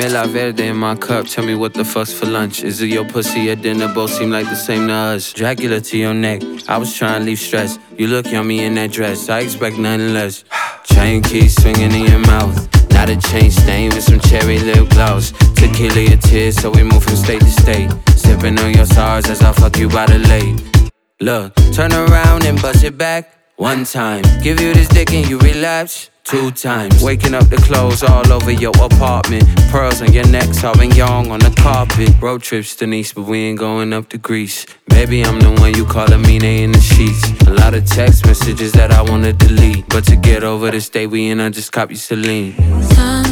Camila Verde in my cup, tell me what the fuck's for lunch. Is it your pussy or dinner? Both seem like the same to us. Dracula to your neck, I was trying to leave stress. You look yummy in that dress, I expect nothing less. Chain keys swinging in your mouth. Not a chain stain with some cherry lip gloss. Tequila your tears, so we move from state to state. Sipping on your stars as I fuck you by the lake. Look, turn around and bust it back. One time, give you this dick and you relapse. 2 times, waking up the clothes all over your apartment. Pearls on your neck, Sauvignon on the carpet. Road trips to Nice, but we ain't going up to Greece. Baby, I'm the one you call Amine in the sheets. A lot of text messages that I wanna delete, but to get over this day we in, I just copy Celine.